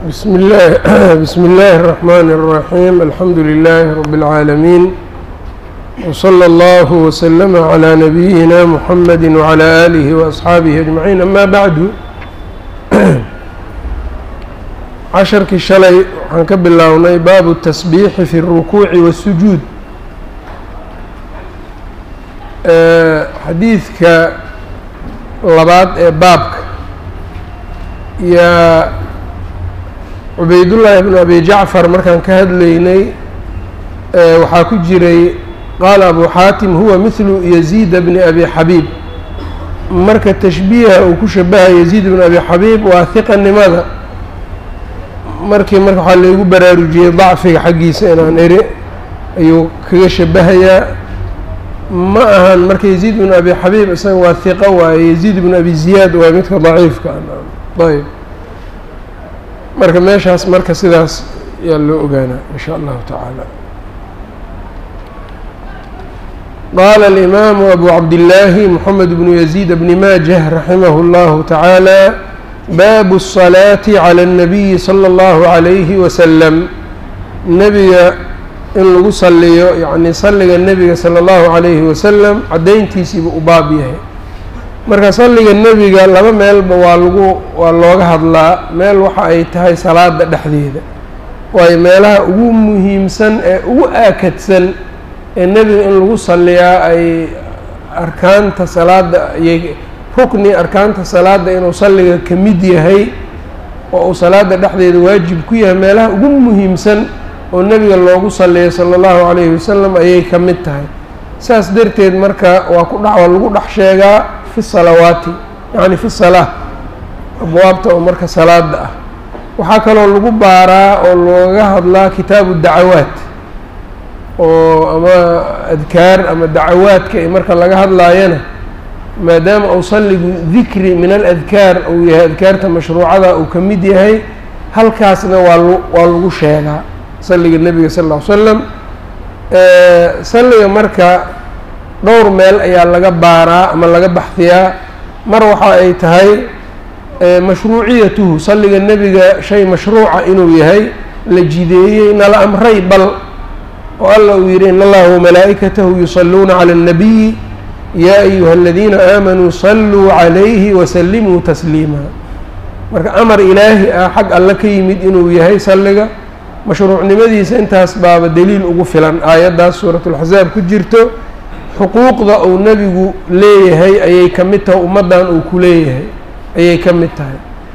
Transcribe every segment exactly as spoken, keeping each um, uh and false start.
بسم الله بسم الله الرحمن الرحيم. الحمد لله رب العالمين، وصلى الله وسلم على نبينا محمد وعلى آله وأصحابه أجمعين. أما بعد، casharkii shalay waxaan ka bilownay baabu التasbiixi fi الrukuuci والsujuud. xadiidka labaad ee baabka yaa cubaydullaahi bnu abi jacfar markaan ka hadlaynay waxaa ku jiray qaala abu xaatim huwa mithlu yaziida bni abi xabiib. marka tashbiiha uu ku shabahay yaziid bni abi xabiib waa hiqanimada. markii marka waxaa laygu baraarujiyey dacfiga xaggiisa inaan eri ayuu kaga shabahayaa. ma ahan marka yaziid bnu abi xabiib isaga waa hiqo waaye, yaziid bnu abi ziyaad waa midka daciifka ayb. marka meeshaas marka sidaas yaa loo ogaanaa in sha allahu tacaala. qaala alimaamu abu cabdillaahi moxamed bnu yaziid bni maajah raximah اllahu tacaala baabu الصalaati calى الnabiyi salى اllahu عalayhi wasalam. nebiga in lagu saliyo yacni salliga nebiga salى اllahu عalayhi wasalam caddayntiisiiba u baab yahay. marka salliga nebiga laba meelba waa lagu waa looga hadlaa. meel waxa ay tahay salaada dhexdeeda, waayo meelaha ugu muhiimsan ee ugu aakadsan ee nebiga in lagu salliyaa ay arkaanta salaada ayay rukni arkaanta salaada inuu salliga ka mid yahay oo uu salaada dhexdeeda waajib ku yahay. meelaha ugu muhiimsan oo nebiga loogu salliyo sala allahu calayhi wasalam ayay ka mid tahay. saas darteed marka waa ku dha waa lagu dhex sheegaa fi salawaati, yacni fi salaa, abwaabta oo marka salaada ah. waxaa kaloo lagu baaraa oo looga hadlaa kitaabu dacawaat, oo ama adkaar ama dacawaadka ee marka laga hadlaayana maadaama uu salligu dikri min aladkaar uu yahay, adkaarta mashruucada uu ka mid yahay, halkaasna waa l waa lagu sheegaa salliga nebiga sal ll ly slam. salliga marka dhowr meel ayaa laga baaraa ama laga baxdiyaa. mar waxa ay tahay mashruuciyatuhu, salliga nebiga shay mashruuca inuu yahay, la jideeyey, nala amray bal oo alla uu yidhi in allaha wamalaa'ikatahu yusalluuna cala الnabiyi yaa ayuha aladiina aamanuu salluu calayhi wasallimuu tasliima. marka amar ilaahi ah xag alle ka yimid inuu yahay salliga. mashruucnimadiisa intaas baaba daliil ugu filan aayaddaas suuratulxasaab ku jirto. xuquuqda uu nebigu leeyahay ayay ka mid tahay, ummaddan uu ku leeyahay ayay ka mid tahay.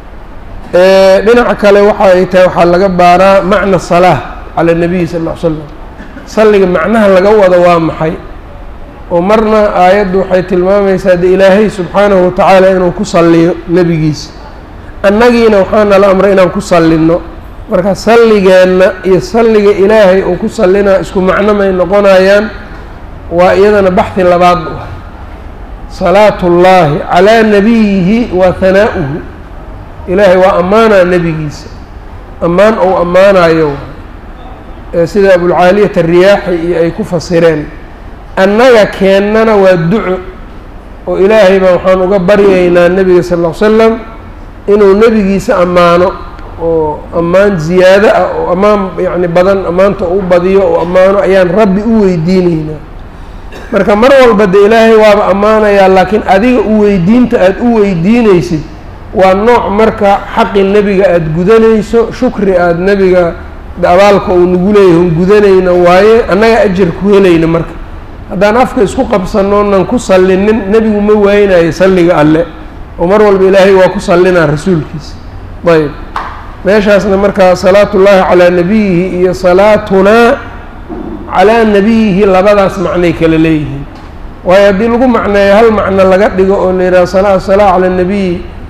dhinaca kale waxa ay tahay waxaa laga baaraa macna salaa cala nabiyi sal ll ly slam. salliga macnaha laga wado waa maxay? oo marna aayaddu waxay tilmaamaysaa de ilaahay subxaanahu watacaala inuu ku salliyo nebigiisa, annagiina waxaana la amray inaan ku sallinno. marka salligeenna iyo salliga ilaahay uu ku sallinaa isku macno may noqonayaan. waa iyadana baxhi labaad u ah. salaatu ullaahi calaa nabiyihi wa hanaa'uhu, ilaahay waa ammaanaa nebigiisa, ammaan ou ammaanayo sida abulcaaliyat alriyaaxi iyo ay ku fasireen. annaga keennana waa duco oo ilaahay baa waxaan uga baryaynaa nebiga sal ll ly slam inuu nebigiisa ammaano, oo ammaan ziyaado ah oo ammaan yacni badan ammaanta u badiyo oo ammaano ayaan rabbi u weydiinaynaa. marka mar walba de ilaahay waaba ammaanayaa, laakiin adiga u weydiinta aada u weydiinaysid waa nooc marka xaqi nebiga aada gudanayso, shukri aada nebiga abaalka uu nagu leeyahay un gudanayna waaye, annaga ajar ku helayna. marka haddaan afka isku qabsanoonan ku sallinin nebigu ma waaynayo salliga alle, oo mar walba ilaahay waa ku sallinaa rasuulkiisa. ayb meeshaasna markaa salaatullaahi calaa nabiyihi iyo salaatunaa calaa nabiyihi labadaas macnay kala leeyihiin. waayo haddii lagu macneeyo hal macno laga dhigo oo la yidhaha salaa salaa cala nabiyi,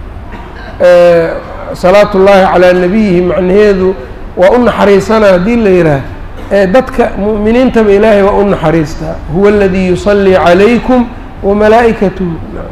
salaatullaahi calaa nabiyihi macnaheedu waa u naxariisanaa haddii la yidhaah ee dadka mu'miniintaba ilaahay waa u naxariistaa. huwa aladii yusallii calaykum wamalaa'ikatuhu.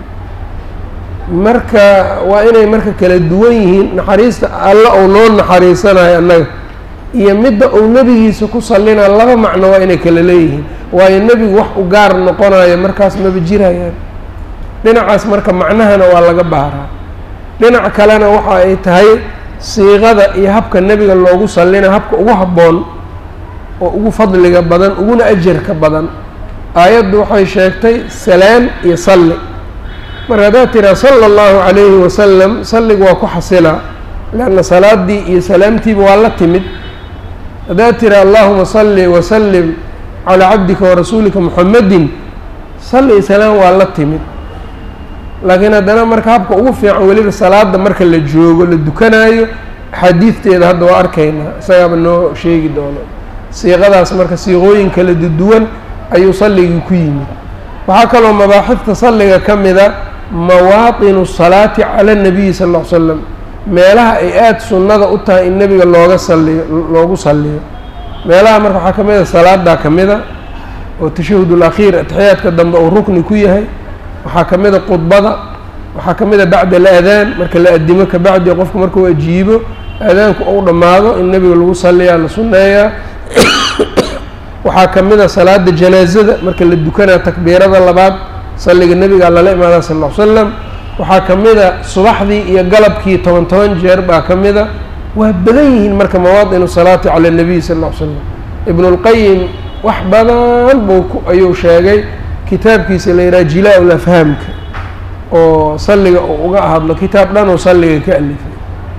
marka waa inay marka kala duwan yihiin. naxariista alla ou noo naxariisanayo annaga iyo midda uu nebigiisa ku sallinaa laba macno waa inay kala leeyihiin. waayo nebigu wax u gaar noqonayo markaas maba jirayaan. dhinacaas marka macnahana waa laga baaraa. dhinac kalena waxa ay tahay siiqada iyo habka nebiga loogu sallina habka ugu habboon oo ugu fadliga badan uguna ajarka badan. aayaddu waxay sheegtay salaan iyo salli, marka haddaad tiraa sala allahu calayhi wasalam salligu waa ku xasilaa leanna salaaddii iyo salaamtiiba waa la timid. haddaad tiraa allahuma salli wasallim calaa cabdika warasuulika muxamadin salli iyo salaam waa la timid. laakiin haddana marka habka ugu fiican weliba salaada marka la joogo la dukanaayo axaadiidteeda hadda waa arkaynaa, isagaaba noo sheegi doono siiqadaas. marka siiqooyin kala duwan ayuu salligii ku yimid. waxaa kaloo mabaaxifta salliga ka mida mawaatinu salaati cala اnabiyi sal ll ly slam, meelaha ay aada sunnada u tahay in nebiga looga saliyo loogu salliyo. meelaha marka waxaa ka mid a salaadaa ka mida oo tashahud اlakhiir atixiyaadka dambe uu rukni ku yahay. waxaa ka mid a khudbada, waxaa ka mid a bacda aladaan marka la adimo kabacdi qofku markuu ajiibo aadaanku uu dhammaado in nebiga lagu salliyaa la sunneeyaa. waxaa ka mid a salaada janaazada marka la dukanaa takbiirada labaad salliga nebiga lala imaadaa sal ll ly slam. waxaa ka mid a subaxdii iyo galabkii toban toban jeer baa ka mid a. waa badan yihiin marka mawaadinu salaati cala اnabiy sal ll ly slam. ibnu اlqayim wax badan buu ayuu sheegay kitaabkiisa la yidhaha jilaa ulafhaamka oo salliga uu uga hadlo, kitaab dhan oo salliga ka alifay.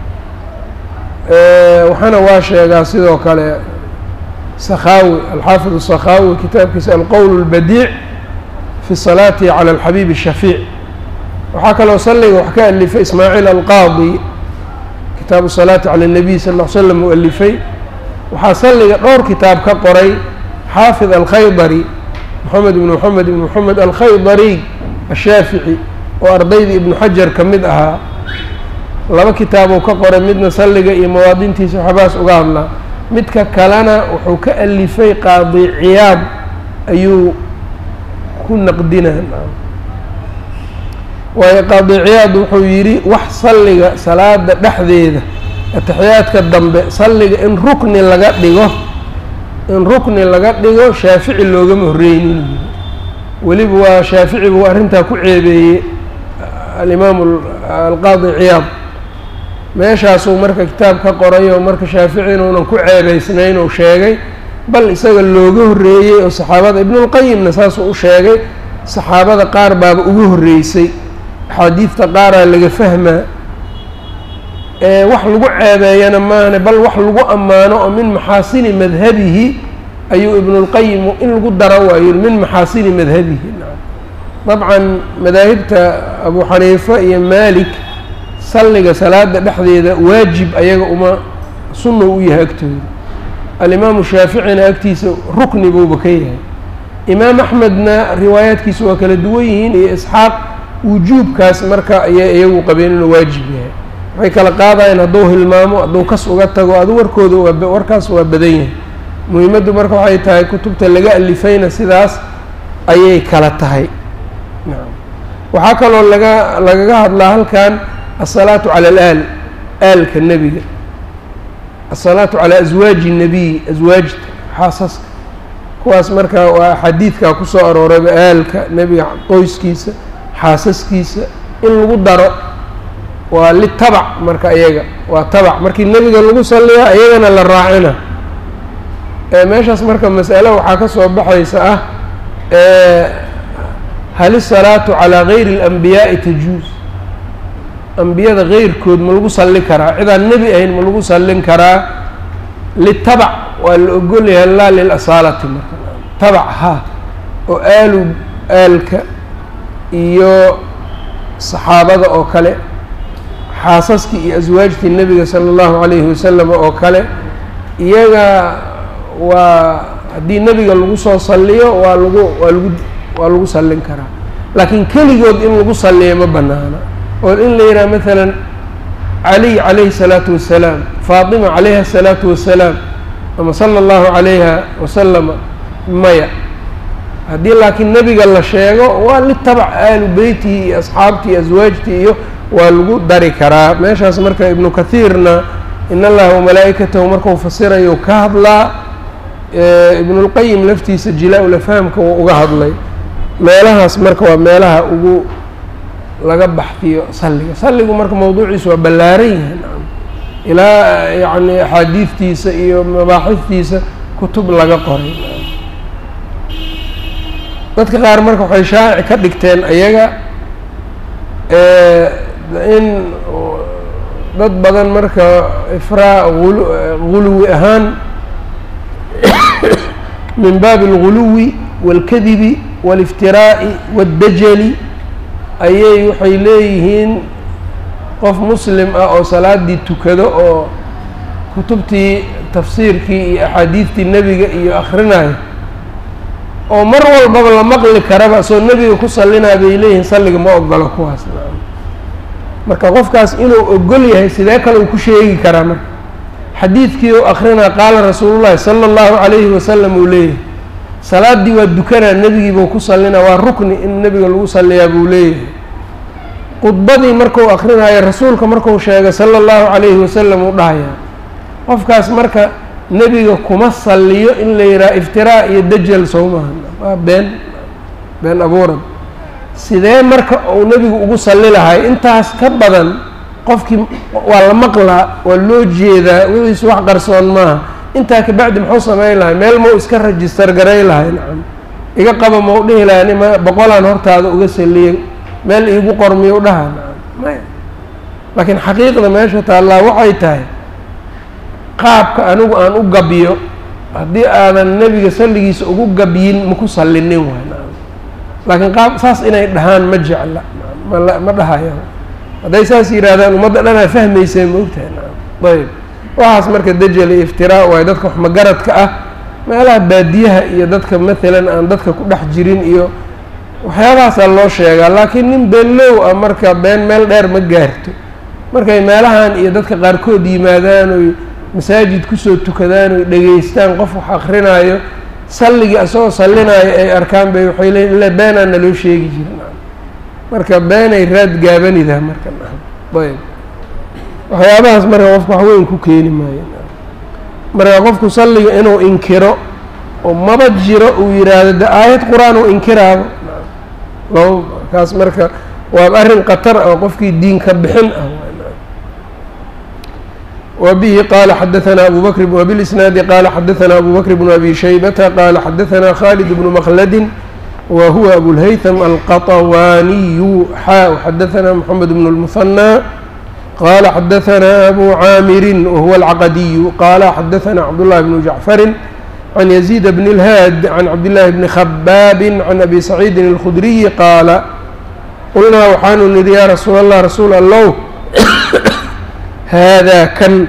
waxaana waa sheegaa sidoo kale sakhaawi alxaafid الsakhaawi kitaabkiisa alqowl اlbadiic fi salaati calى alxabiib الshafiic. waxaa kaloo salliga wax ka alifay ismaaciil alqaadi kitaabu salaati cala الnabiy sal ll slam uu alifay. waxaa salliga dhowr kitaab ka qoray xaafid alkhaydari moxamed ibn moxamed ibn moxamed alkhaydari ashaafici oo ardaydii ibnu xajar ka mid ahaa. laba kitaabuu ka qoray, midna salliga iyo mawaadintiisa waxbaas uga hadlaa, midka kalena wuxuu ka alifay qaadi ciyaad ayuu ku naqdinaa. waayo qaadi ciyaad wuxuu yidhi wax salliga salaada dhexdeeda atixiyaadka dambe salliga in rukni laga dhigo in rukni laga dhigo shaafici loogama horreynin. weliba waa shaafici buu arrintaa ku ceebeeyey alimaamu alqaadi ciyaad. meeshaasuu marka kitaab ka qoray oo marka shaafici inuunan ku ceebeysnayn uu sheegay, bal isaga looga horreeyey oo saxaabada ibnulqayimna saasuu u sheegay. saxaabada qaar baaba ugu horreysay, axaadiidta qaaraa laga fahmaa. wax lagu ceebeeyana maahane bal wax lagu ammaano oo min maxaasini madhabihi ayuu ibnulqayim in lagu daro waayo min maxaasini madhabihi. dabcan madaahibta abu xaniifa iyo maalik salliga salaada dhexdeeda waajib ayaga uma sunna u yahay agtooda. alimaamu shaaficina agtiisa rukni buuba ka yahay. imaam axmedna riwaayaadkiisa waa kala duwan yihiin, iyo isxaaq wujuubkaas marka ayay iyagu qabeen inuu waajib yahay. waxay kala qaadayeen hadduu hilmaamo hadduu kas uga tago adu warkooda waa warkaas waa badan yahay. muhiimaddu marka waxay tahay kutubta laga alifayna sidaas ayay kala tahay. waxaa kaloo laga lagaga hadlaa halkan asalaatu cala alaal, aalka nebiga, asalaatu calaa aswaaji الnabiy, aswaajta xaasaska, kuwaas marka waa xadiidkaa kusoo aroorayba aalka nebiga qoyskiisa xaasaskiisa in lagu daro waa litabac. marka iyaga waa tabac, markii nebiga lagu salliyaa iyagana la raacina. meeshaas marka mas'alo waxaa ka soo baxaysa ah hal isalaatu calaa gayri اlanbiyaa'i tajuuz, ambiyada keyrkood ma lagu salli karaa? cidaan nebi ahayn ma lagu sallin karaa? litabac waa la ogolyahay, laa lilasaalati. marka tabac ha oo aalu aalka iyo saxaabada oo kale, xaasaskii iyo aswaajtii nebiga sala allahu calayhi wasalam oo kale, iyaga waa haddii nebiga lagu soo salliyo waa lagu waa lagu waa lagu sallin karaa. laakiin keligood in lagu salliyo ma banaana, oo in la yidhaha maalan caliy calayhi salaatu wassalaam, faatima calayha asalaatu wassalaam, ama sala allahu calayha wasalama, maya. haddii laakiin nebiga la sheego waa litabac aalu beytihi iyo asxaabtii iyo aswaajtii iyo waa lagu dari karaa. meeshaas marka ibnu kathiirna in allaha wamalaa'ikatahu markuu fasirayo ka hadlaa. ibnulqayim laftiisa jilaa-ulafhaamka wuu uga hadlay. meelahaas marka waa meelaha ugu laga baxfiyo salliga. salligu marka mawduuciisu waa ballaaran yahay. ilaa yacni axaadiidtiisa iyo mabaaxiftiisa kutub laga qoray. dadka qaar marka waxay shaaci ka dhigteen ayaga in dad badan marka ifraa guluwi ahaan min baabi alguluwi waalkadibi waaliftiraa'i waaddajali ayay waxay leeyihiin qof muslim ah oo salaadii tukado oo kutubtii tafsiirkii iyo axaadiidtii nebiga iyo akhrinayo oo mar walbaba la maqli karaba soo nebiga ku sallinaa bay leeyihiin salliga ma ogolo kuwaas. marka qofkaas inuu ogol yahay sidee kale uu ku sheegi karaa marka xadiidkii u akrinaa qaala rasuulullahi sala allahu calayhi wasalam uu leeyahay salaaddii waa dukanaa nebigiibuu ku sallinaa waa rukni in nebiga lagu salliyaa buu leeyahay khudbadii markuu akrinaayo rasuulka markuu sheegay sala allahu calayhi wasalam uu dhahayaa qofkaas marka nebiga kuma salliyo in la yidhaha iftiraa iyo dajal sow maaha waa been been abuurad. sidee marka uu nebigu ugu salli lahay intaas ka badan qofkii waa la maqlaa waa loo jeedaa wixiisu wax qarsoon maaha. intaa kabacdi muxuu samayn lahay meel mau iska rajistar garay lahay nacam iga qaba mau dhihi lahay nima boqolaan hortaada uga salliyey meel iigu qormiyo dhaha nacam maya. laakiin xaqiiqda meesha taallaa waxay tahay qaabka anigu aan u gabiyo haddii aadan nebiga salligiisa ugu gabiyin maku sallinin waay nacam laakiin qaab saas inay dhahaan ma jecla ma ma dhahayaan hadday saas yidhaahdaan ummadda dhanaa fahmayseen ma ogtahay nacam ayb waxaas marka dajal iyo iftiraa waayo dadka wax magaradka ah meelaha baadiyaha iyo dadka maalan aan dadka ku dhex jirin iyo waxyaabahaasaa loo sheegaa. laakiin nin beenlow ah marka been meel dheer ma gaarto markay meelahan iyo dadka qaarkood yimaadaan oy masaajid kusoo tukadaan oy dhegaystaan qof wax akrinaayo salligii asagoo sallinaayo ay arkaan bay waxay leeyiin ila beenaa naloo sheegi jirin marka beenay raad gaabanidaa marka ayb waxyaabahaas marka qofka wax weyn ku keeni maayo. marka qofku salliga inuu inkiro oo maba jiro uu yidhaahdo de aayad qur-aan uu inkiraabo lo kaas marka waa arrin khatar ah qofkii diinka bixin ah. وبه قال حدثنا أبو بكر وبالإسناد قال حدثنا أبو بكر بن أبي شيبة قال حدثنا خالد بن مخلد وهو أبو الهيثم القطواني حاء حدثنا محمد بن المثنى قال حدثنا أبو عامر وهو العقدي قال حدثنا عبد الله بن جعفر عن يزيد بن الهاد عن عبد الله بن خباب عن أبي سعيد الخدري قال قلنا وحان ندي يا رسول الله رسول الله هذا كان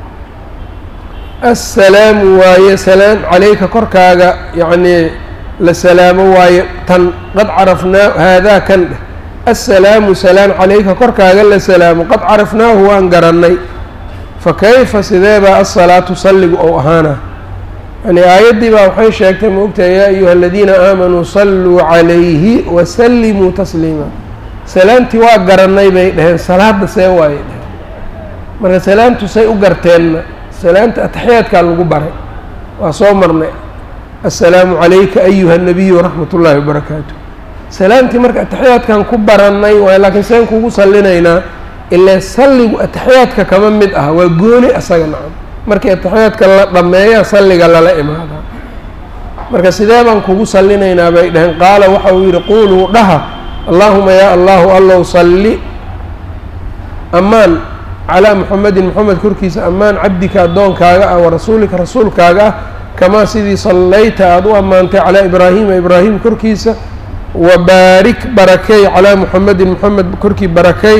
السلام واي سلام عليك كركاغا يعني لسلام واي تن قد عرفنا هذا كان السلام سلام عليك كركاغا لسلام قد عرفناه وانقرني فكيف سذيبا الصلاة صلوا أو أهانا يعني آيات بقى وحي شاكتا موقتا يا أيها الذين آمنوا صلوا عليه وسلموا تسليما سلامتي وانقرني بيدهن صلاة سيواي marka salaamtu say u garteen salaamta ataxiyaadkaa lagu baray waa soo marnay assalaamu calayka ayuha nabiyu waraxmat ullaahi wabarakaatu salaamtii marka ataxiyaadkan ku barannay waay laakiin seen kugu sallinaynaa ilaa salligu ataxiyaadka kama mid ah waa gooni asaga nacam markii ataxiyaadka la dhammeeya salliga lala imaadaa marka sidee baan kugu sallinaynaa bay dhaheen qaala waxa uu yidhi quuluu dhaha allaahuma yaa allahu allow salli ammaan calaa muxamedin moxamed korkiisa ammaan cabdika addoonkaaga ah warasuulika rasuulkaaga ah kamaa sidii sallayta aada u ammaantay calaa ibraahiima ibraahim korkiisa wabaarik barakay calaa muxamedin moxamed korkii barakay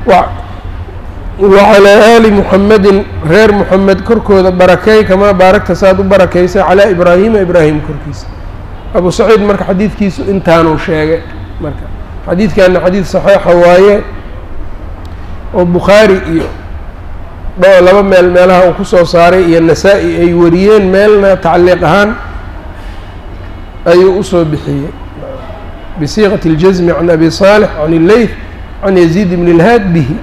wacalaa aali muxamedin reer muxamed korkooda barakay kamaa baaragta saad u barakaysay calaa ibraahiima ibraahim korkiisa abu saciid marka xadiidkiisu intaanuu sheegay marka xadiidkaana xadiid saxiixa waaye oo bukhaari iyo dho laba meel meelaha uu kusoo saaray iyo nasaa-i ay wariyeen meelna tacliiq ahaan ayuu usoo bixiyey bisiiqati اljazmi can abi صaalix can illeyth can yaziid bn اlhaad bihi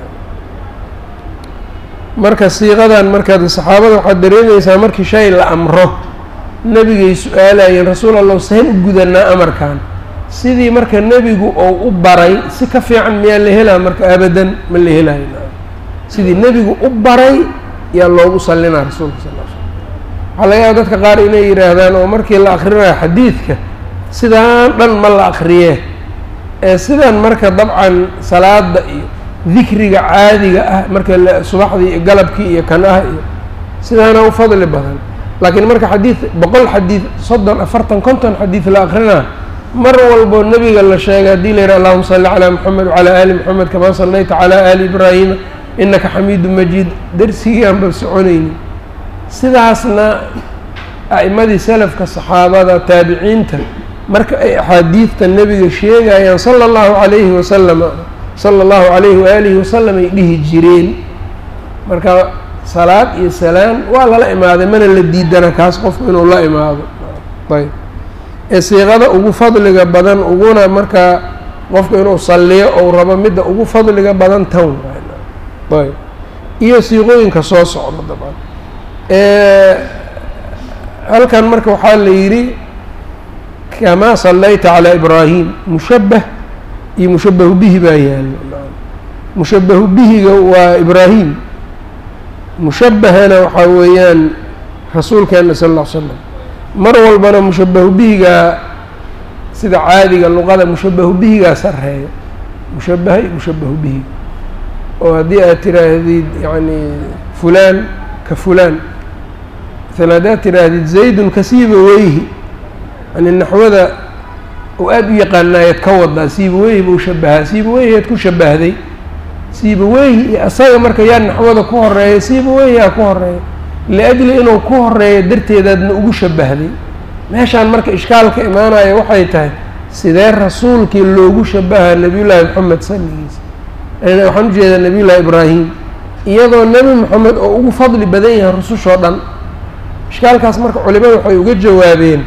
marka siiqadan markaad saxaabada waxaad dareemaysaa markii shay la amro nebigay su-aalayeen rasuul allah seen u gudanaa amarkan sidii marka nebigu ou u baray si ka fiican miyaa la helaa marka abadan ma la helayo sidii nebigu u baray yaa loogu sallinaa rasuulka sal ll ly slam waxaa laga yaaba dadka qaar inay yidhaahdaan oo markii la akrinayo xadiidka sidaan dhan ma la akriyee ee sidan marka dabcan salaada iyo dikriga caadiga ah marka subaxdii iyo galabkii iyo kan ah iyo sidaana u fadli badan laakiin marka xadiid boqol xadiid soddon afartan konton xadiid la akrinaa mar walbo nebiga la sheegay haddii la yidhaha allahuma salli calaa moxamed wacalaa aali moxamed kamaa sallayta calaa aali ibraahima inaka xamiidu majiid darsigiianba soconayni sidaasna a'imadii salafka saxaabada taabiciinta marka ay axaadiidta nebiga sheegayaan sala allahu calayhi wasalam sala allahu calayhi waaalihi wasalam ay dhihi jireen marka salaad iyo salaan waa lala imaaday mana la diidana kaas qofku inuu la imaado ayb ee siiqada ugu fadliga badan uguna markaa qofku inuu salliyo ou rabo midda ugu fadliga badan tan ayb iyo siiqooyinka soo socda dabcan halkan marka waxaa la yidhi kamaa sallayta calaa ibraahim mushabbah iyo mushabbahu bihi baa yaalo mushabbahu bihiga waa ibraahim mushabbahana waxaa weeyaan rasuulkeena sal alla ly slam mar walbana mushabbahu bihigaa sida caadiga luqada mushabbahu bihigaa sarreeya mushabbaha iyo mushabbahu bihi oo haddii aad tiraahdid yacni fulaan ka fulaan maala haddaad tiraahdid zaydun ka siibaweyhi yani naxwada oo aada u yaqaanaayaad ka wadaa siibaweyhi buu shabahaa siibaweyhi aad ku shabahday siibaweyhi iyo asaga marka yaa naxwada ku horeeya siibaweyhi aa ku horeeya liajli inuu ku horeeyo darteedaadna ugu shabahday meeshaan marka ishkaalka imaanaya waxay tahay sidee rasuulkii loogu shabahaa nebiyullaahi moxamed salligiisa waxaan ujeedaa nebiyullaahi ibraahim iyadoo nebi moxamed oo ugu fadli badan yahay rusushoo dhan ishkaalkaas marka culimada waxay uga jawaabeen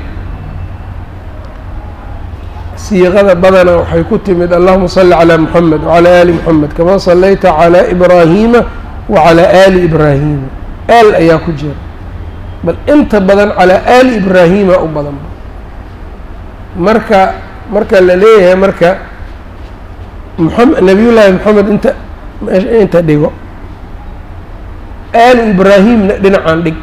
siiqada badana waxay ku timid allahuma salli calaa moxamed wacalaa aali moxamed kamaa sallayta calaa ibraahiima wacalaa aali ibraahiima aal ayaa ku jira bal inta badan calaa aali ibraahiima u badan marka marka la leeyahay marka muxamed nabiyullaahi moxamed inta inta dhigo aalu ibraahimna dhinacaan dhig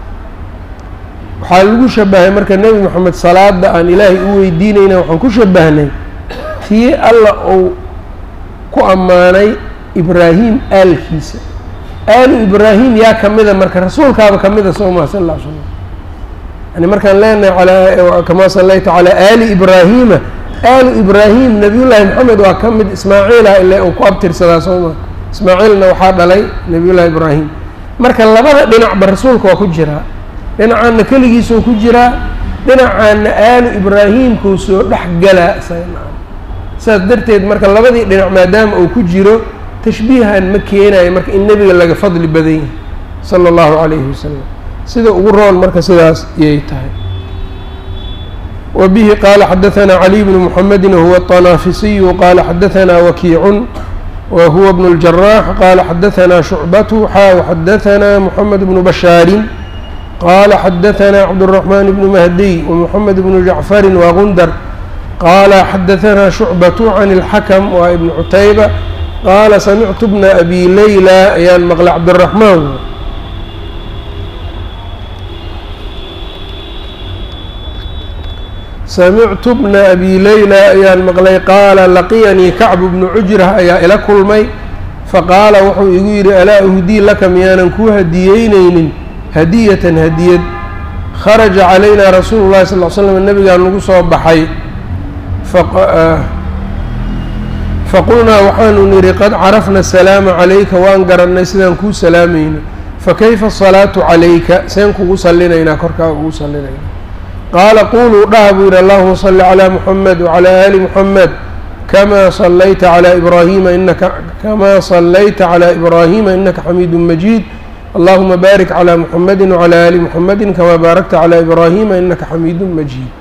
waxaa lagu shabahay marka nebi moxamed salaada aan ilaahay u weydiinayna waxaan ku shabahnay tii alla uu ku ammaanay ibraahim aalkiisa aalu ibraahim yaa kamida marka rasuulkaaba kamida soo maha sal alla ly slam yani markaan leenahay alaa kamaa sallayta calaa aali ibraahima aalu ibraahim nabiyullaahi moxamed waa ka mid ismaaciilah ile uu ku abtirsadaa soo maha ismaaciilna waxaa dhalay nabiyullaahi ibraahim marka labada dhinacba rasuulka waa ku jiraa dhinacaanna keligiisoo ku jiraa dhinacaanna aalu ibraahimkuu soo dhex galaa saas darteed marka labadii dhinac maadaama uu ku jiro tashbiihan ma keenayo marka in nebiga laga fadli badan yahay sala allahu calayhi wasalam sida ugu roon marka sidaas iyay tahay wa bihi qaala xadahanaa caliy bnu muxamedin wahuwa aطanaafisiyu qaala xadahanaa wakiicun wa huwa bnu اljaraax qaala xadahanaa shucbatu xaa waxadahanaa moxamed bnu bashaarin qaala xadahanaa cabdالرaحmaan bnu mahdiy ومحamed bnu jacfari wagundar qaala xadahanaa shucbatu can اlxakm waa ibn cutayba qaala samictu bna abi layla ayaan maqlay cabdالرaحmaan samictu bna abi layla ayaan maqlay qaala laqiyanii kacbu bnu cujrah ayaa ila kulmay faqaala wuxuu igu yidhi alaa uhdii laka miyaanan kuu hadiyeyneynin hadiyatan hadiyad kharaja calaynaa rasuulu llahi sal l slam nabigaan nagu soo baxay faqulnaa waxaanu nidhi qad carafna asalaama calayka waan garannay sidaan kuu salaamayno fakayfa asalaatu calayka seen kugu sallinaynaa korkaa ugu sallinayna qaala quluu dhaha buu yidhi allahuma salli calaa muxamed wacalaa aali muxamed kamaa sallayta calaa ibraahiima inaka kamaa sallayta calaa ibraahiima inaka xamiidun majiid allahuma baarik calaa muxamedi wacalaa aali muxamedi kamaa baarakta calaa ibraahima inaka xamiidun majiid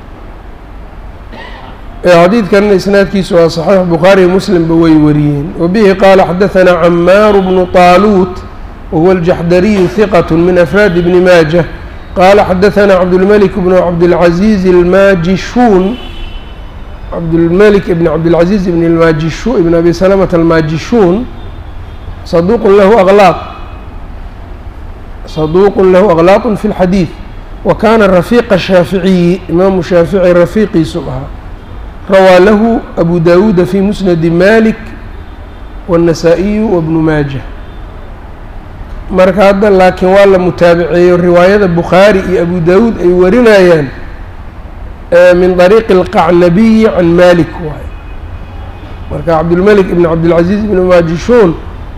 xadiidkanna isnaadkiisu waa saxiix bukhaariyo muslimba way wariyeen wabihi qaala xadahanaa camaaru bnu طaaluut wahuwa aljaxdariyu hiqat min afraadi bni maajah qaala xadahanaa cabdulmelik bnu cabdilcaziiz almaajishuun cabdulmelik ibn cabdilcaziiz ibn almaajishu ibn abi salamata almaajishuun صدوق له أغلاط صدوق له أغلاط في الحديث وكان رفيق الشافعي إمام الشافعي رفيقي سبحانه روى له أبو داود في مسند مالك والنسائي وابن ماجه marka hadda laakiin waa la mutaabiceeyo riwaayada Bukhaari iyo Abu Daawud ay warinayaan min طريق القعنبي عن مالك waay marka Abdul Malik ibn Abdul Aziz ibn Majishun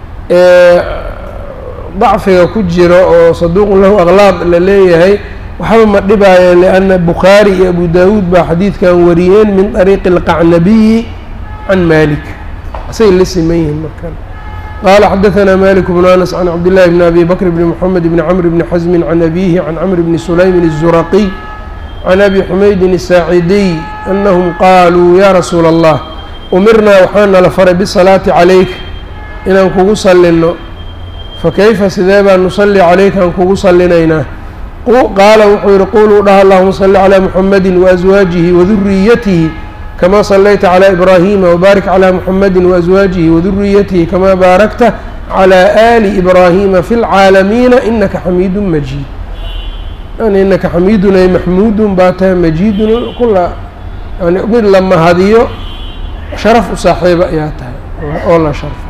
ضعفiga ku jiro oo صدوق له أغلاط la leeyahay waxba ma dhibaayo لأن Bukhaari iyo Abu Daawud baa xadiidkan wariyeen min طريق القعنبي عن مالك asay la sameeyeen markan قال حدثنا مالك بن أنس عن عبد الله بن أبي بكر بن محمد بن عمرو بن حزم عن أبيه عن عمرو بن سليم الزرقي عن أبي حميد الساعدي أنهم قالوا يا رسول الله أمرنا وحانا لفر بالصلاة عليك إن أنكو صلنا فكيف سذابا نصلي عليك أنكو صلنا قال وحير قولوا لها اللهم صل على محمد وأزواجه وذريته كما صليت على إبراهيم وبارك على محمد وأزواجه وذريته كما باركت على آل إبراهيم في العالمين إنك حميد مجيد يعني إنك حميد محمود باتا مجيد كل يعني أمر لما هذه شرف صاحب آياتها والله شرف.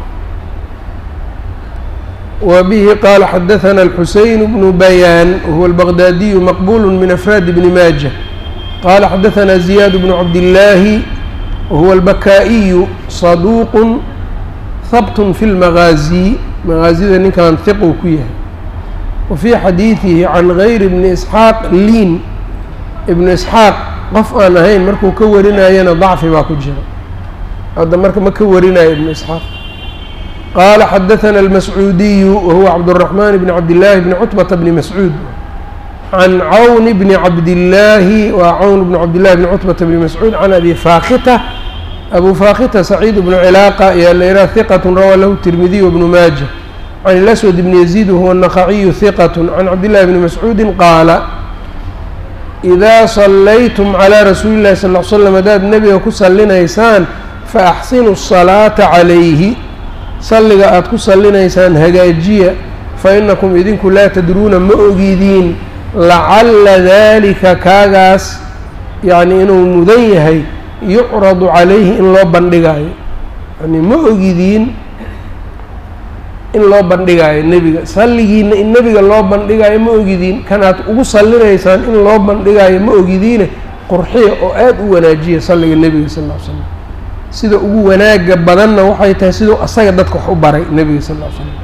وبه قال حدثنا الحسين بن بيان وهو البغدادي مقبول من أفراد بن ماجه قال حدثنا زياد بن عبد الله وهو البكائي صدوق ثبت في المغازي مغازي ذا كان ثقه كيه وفي حديثه عن غير ابن إسحاق لين ابن إسحاق قف أنا هين مركو كورنا ينا ضعف ما كجرا هذا مركو مكورنا ابن إسحاق. قال حدثنا المسعودي وهو عبد الرحمن بن عبد الله بن عتبة بن مسعود عن عون بن عبد الله وعون بن عبد الله بن عتبة بن مسعود عن أبي فاختة أبو فاختة سعيد بن علاقة يا ثقة روى له الترمذي وابن ماجه عن الأسود بن يزيد وهو النخعي ثقة عن عبد الله بن مسعود قال إذا صليتم على رسول الله صلى الله عليه وسلم داد النبي وكسلنا يسان فأحسنوا الصلاة عليه صلق أتكسلنا يسان هجاجية فإنكم إذنكم لا تدرون مؤجدين لعل ذلك كاغاس يعني إنه مديهي يعرض عليه إن لو بندقاي يعني مؤجدين إن لو بندقاي النبي صليين النبي لو بندقاي مؤجدين كانت أقصلنا إنسان إن لو بندقاي مؤجدين قرحية أو آد وناجية صلي النبي صلى الله عليه وسلم سيدو أقو وناج بدنا وحيتها سيدو أصيدتك حبري النبي صلى الله عليه وسلم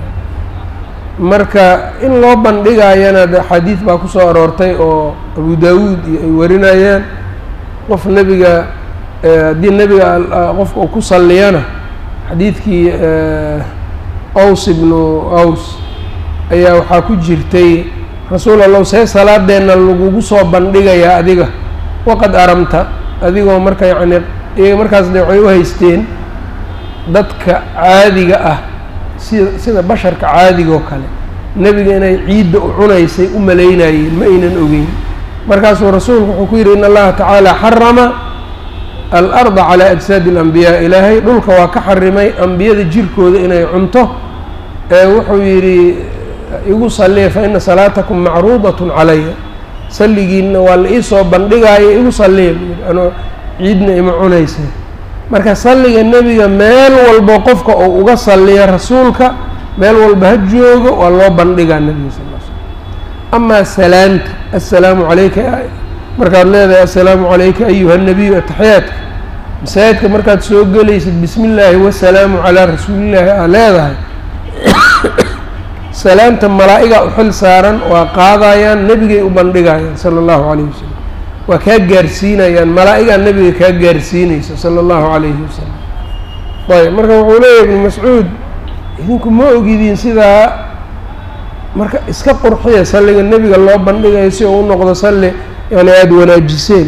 marka in loo bandhigayana xadiis baa ku soo aroortay oo Abu Daawud ay warinayaan qof nabiga hadii nabiga qofka uu ku saliyana xadiiskii Aws ibn Aws ayaa waxa ku jirtay rasuulullah say salaadeena lagu soo bandhigaya adiga waqad aramta adigoo marka yaani ee markaas waxay u haysteen dadka caadiga ah sida basharka caadiga oo kale nabiga inay ciid u cunaysay u maleynayeen ma aynan ogeyn markaas rasuulku wuxuu ku yiri in Allah ta'ala harrama al-ardh ala ajsad al-anbiya ilahi dhulka waa ka xarimay anbiyada jirkooda inay cunto ee wuxuu yiri igu sallee fa inna salatakum ma'rudatun alayya salligiina waa la isoo bandhigay igu sallee ano ciidna ima cunaysay marka salliga nabiga meel walba qofka oo uga salliya rasuulka meel walba ha joogo waa loo bandhigaa nabiga sallallahu alayhi wasallam amma salaanta assalaamu alayka markaad leedahay assalaamu alayka ayuha nabiy atahiyatka masaajidka markaad soo galaysid bismillaahi wa salaamu ala rasuulillah leedahay salaanta malaa'iga u xil saaran waa qaadayaan nabigay u bandhigayaan sallallahu alayhi wasallam waa ka gaarsiinayaan malaa'iga nabiga ka gaarsiinaysa sallallahu alayhi wasallam way marka wuxuu leeyahay ibn Mas'uud idinku ma ogidin sida marka iska qurxiya salliga nabiga loo bandhigayo si uu noqdo salli yani aad wanaajiseen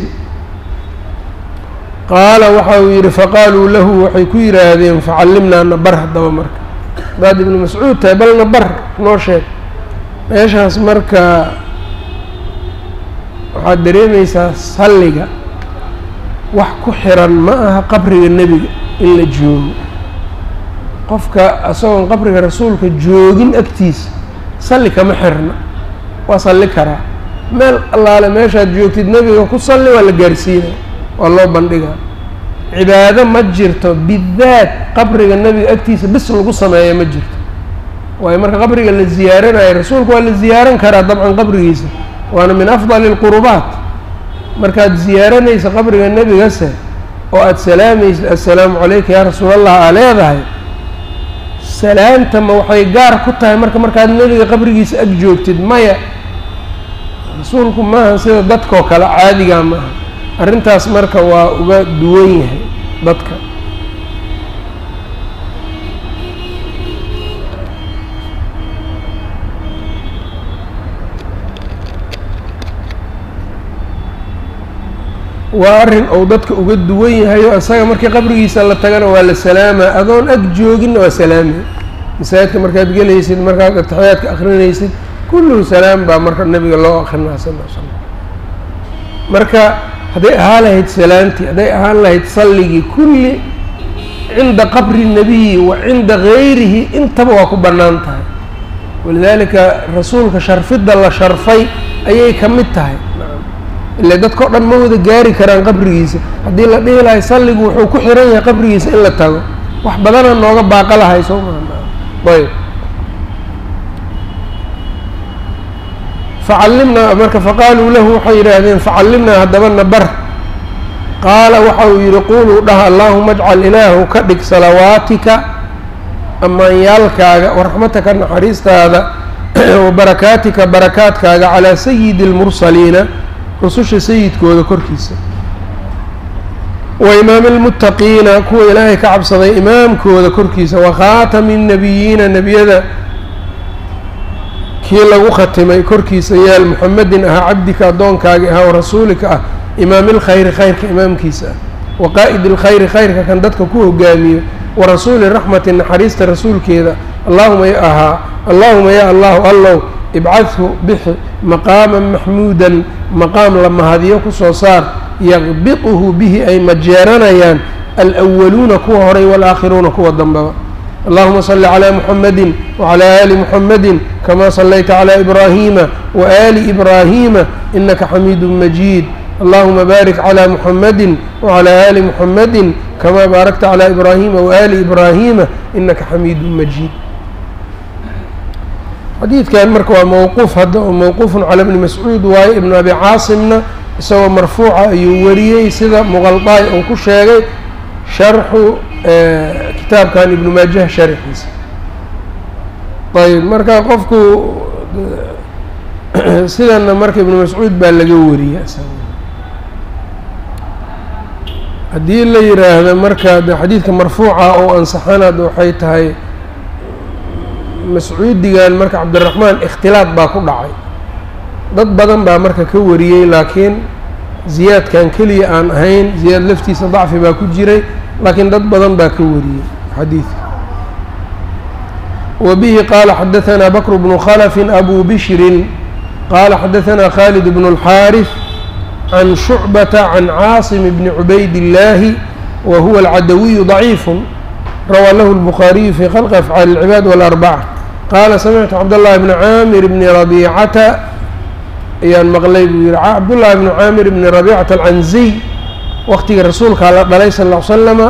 qaala waxa uu yiri faqaalu lahu waxay ku yiraahdeen facallimna nabar hadaba marka baad ibn Mas'uud taybal nabar noo sheeg meeshaas marka waxaad dareemaysaa salliga wax ku xiran ma aha qabriga nabiga in la joogo qofka asagoon qabriga rasuulka joogin agtiisa salli kama xirna, waa salli karaa meel allaale meeshaad joogtid nebiga ku salli waa la gaarsiina, waa loo bandhigaa. cibaado ma jirto bidaat qabriga nebiga agtiisa bis lagu sameeya ma jirto, waayo marka qabriga la ziyaaranayo rasuulka waa la ziyaaran karaa dabcan qabrigiisa, waana min afdali اlqurubaat. markaad ziyaaranaysa qabriga nebigase oo aada salaamaysid assalaamu calayka yaa rasuulallah aa leedahay, salaanta ma waxay gaar ku tahay marka markaad nebiga qabrigiisa ag joogtid? maya, rasuulku maaha sida dadkoo kale caadigaa maaha, arrintaas marka waa uga duwan yahay dadka. waa arrin ou dadka uga duwan yahay oo isaga markii qabrigiisa la tagana waa la salaamaa, adoon ag jooginna waa salaami. masaajidka markaad gelaysid, markaad ataxiyaadka akrinaysid, kulluhu salaam baa marka nebiga loo akrinaa sal l slam. marka hadday ahaan lahayd salaantii, hadday ahaan lahayd salligii, kulli cinda qabri nebiyi wa cinda gayrihi intaba waa ku bannaan tahay. walidaalika rasuulka sharfidda la sharfay ayay ka mid tahay. ila dadkao dhan ma wada gaari karaan qabrigiisa, haddii la dhihi lahay salligu wuxuu ku xiran yahay qabrigiisa in la tago, wax badana nooga baaqa lahay soo maa. ayb facallimnaa marka faqaaluu lahu waxay yidhaahdeen facallimnaa haddaba na bar. qaala waxa uu yidhi quuluu dhaha allaahuma ajcal ilaahu ka dhig salawaatika ammaanyaalkaaga waraxmataka naxariistaada wa barakaatika barakaadkaaga calaa sayidi اlmursaliina rususha sayidkooda korkiisa, wa imaami اlmuttaqiina kuwa ilaahay ka cabsaday imaamkooda korkiisa, wa khaatami الnabiyiina nebiyada kii lagu khatimay korkiisa yaal muxamedin ahaa cabdika addoonkaagi ahaa wa rasuulika ah imaami اlkhayri khayrka imaamkiisa ah, wa qaa'idi اlkhayri khayrka kan dadka ku hogaamiyo, wa rasuuli raxmati naxariista rasuulkeeda. allahuma ya ahaa allahuma ya allahu allow ibcadhu bixi maqaaman maxmuudan maqaam la mahadiyo ku soo saar, yaqbiquhu bihi ay majeeranayaan alأwaluuna kuwa horay wاlaakhiruuna kuwa dambaba. allahuma salli calىa muxamedi wacalaa aali muxamedi kamaa sallayta calىa ibraahiima waaali ibraahiima inaka xamiidu majiid. allahuma baarik calىa muxamedi wacalaa aali muxamedi kamaa baarakta calىa ibraahiima waaali ibraahiima inaka xamiidu majiid. xadiidkan marka waa mowquuf hadda oo mowquufun calaa bni mascuud waaye, ibnu abi caasimna isagoo marfuuca ayuu wariyey sida muqaldaay uu ku sheegay sharxu kitaabkan ibnu maajah sharxiisa. ayb marka qofku sidana marka ibnu mascuud baa laga wariya. haddii la yiraahdo marka xadiidka marfuuca oo ansaxanaad waxay tahay mascuudigan marka cabdiraxmaan ikhtilaad baa ku dhacay, dad badan baa marka ka wariyey, laakiin ziyaadkan keliya aan ahayn, ziyaad laftiisa dacfi baa ku jiray, laakiin dad badan baa ka wariyey xadiidka. wa bihi qaala xadaثanaa bakr bnu khalafin abu bishrin qaala xadaثanaa khaalid bnu اlxaariث can shucbata can caasim bni cubayd illaahi wa huwa alcadawiyu ضaciifu rawaa lahu الbukhaariyu fi khalqi afcaali اlcibaad wاlarbaca. qaala samictu cabdالlahi bni caamir bni rabiicata ayaan maqlay buu yihi cabdullaahi bni caamir bni rabiicata alcanziy waqtiga rasuulkaa la dhalay sal ll ly slama